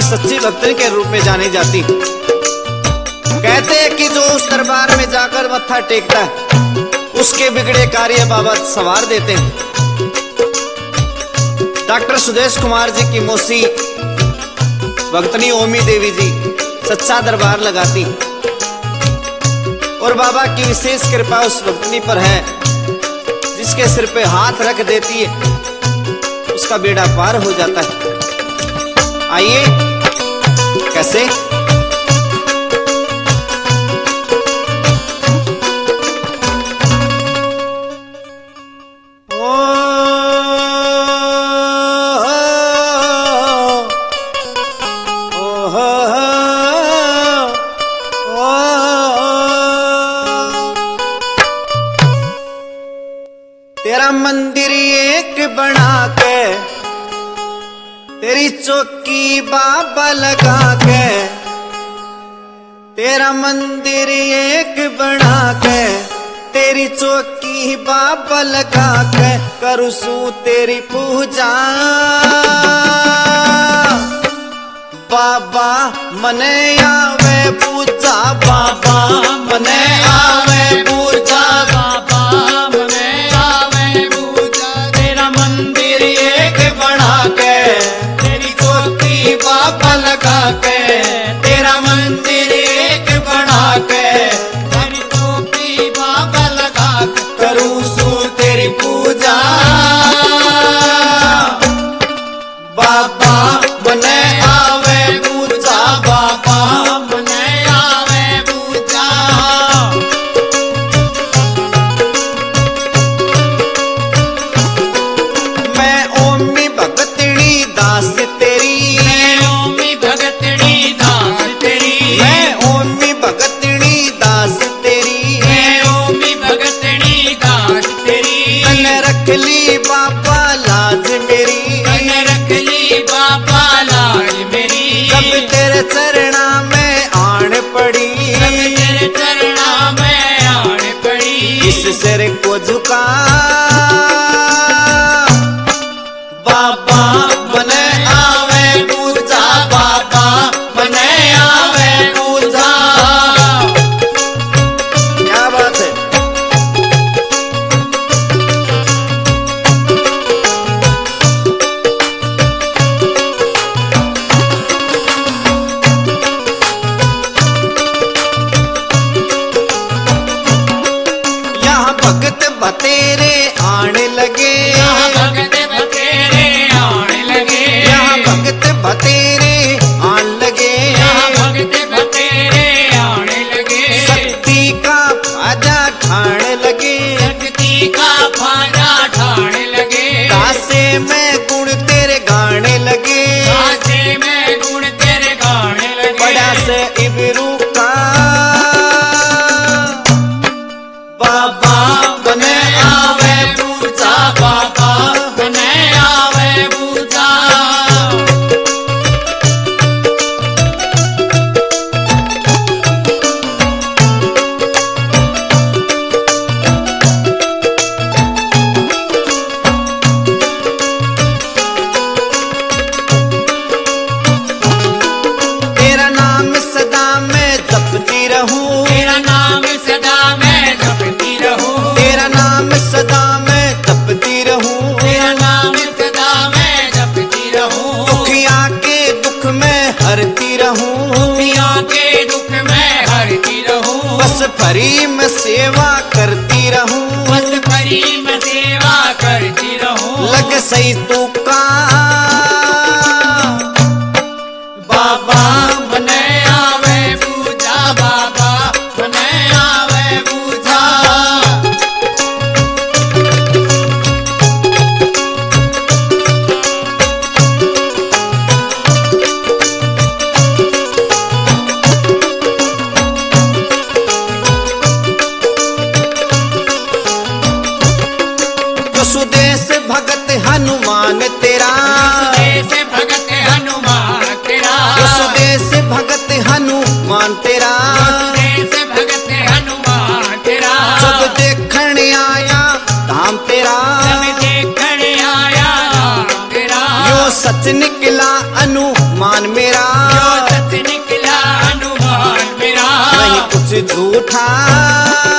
सच्ची भक्तन के रूप में जानी जाती। कहते हैं कि जो उस दरबार में जाकर मत्था टेकता है उसके बिगड़े कार्य बाबा सवार देते हैं। डॉक्टर सुदेश कुमार जी की मौसी भक्तनी ओमी देवी जी सच्चा दरबार लगाती और बाबा की विशेष कृपा उस भक्तनी पर है जिसके सिर पे हाथ रख देती है उसका बेड़ा पार हो जाता है। आइए कैसे तेरा मंदिर एक बना के तेरी चौकी बाबा लगा के, तेरा मंदिर एक बना के तेरी चौकी बाबा लगा के करूँ सू तेरी पूजा बाबा मने आवे पूजा, बाबा मने आवे पूजा, बाबा मने आवे पूजा। तेरा मंदिर एक बना के तेरी चौकी बाबा लगा के, तेरा मंदिर एक बना के तेरी चौकी बाबा लगा के करूँ सू तेरी पूजा बाबा मने आवे पूजा, बाबा मने आवे पूजा। मैं ओमी भगतड़ी दास तेरी, मैं ओमी भगतड़ी दास तेरी, मैं ओमी भगतड़ी दास तेरी, मैं ओमी भगतड़ी दास तेरी। तने रख ली बाबा लाज मेरी, तने रख ली बाबा लाज मेरी। जब तेरे चरणा में आन पड़ी, जब तेरे चरणा में आन पड़ी, इस सिर को झुका बाबा मने आवे पूजा, बाबा मने आवे पूजा। क्या बात है। यहाँ भगत बतेरे आने लगे, यहाँ भगत बतेरे आने लगे, यहाँ भगत बतेरे आने लगे, यहाँ भगत बतेरे आने लगे। शक्ति का फायदा ठाने लगे, शक्ति का फायदा ठाने लगे। दासे में गुण तेरे गाने लगे, दासे में गुण तेरे गाने लगे। बड़ा से इबरू का बाबा मने आवे पूजा, बाबा मने आवे पूजा। तेरा नाम सदा मैं जपती रहूं, तेरा नाम सदा मैं जपती रहूं, तेरा नाम सदा मैं जपती रहूं, तेरा नाम सदा मैं जपती रहूं। दुखिया के दुख में हरती रहूं, दुखिया के दुख में हरती रहूं। बस भरी में सेवा करती रहूं, बस भरी में सेवा करती रहूं। लग सही तू का बाबा मने आवे पूजा, बाबा मने आवे पूजा। सुदेश भगत हनुमान तेरा, सुदेश भगत हनुमान तेरा, सुदेश भगत हनुमान तेरा, सुदेश भगत हनुमान तेरा। सब देखण आया धाम तेरा, सब देखण आया धाम तेरा। यो सच निकला अनुमान मेरा, झूठा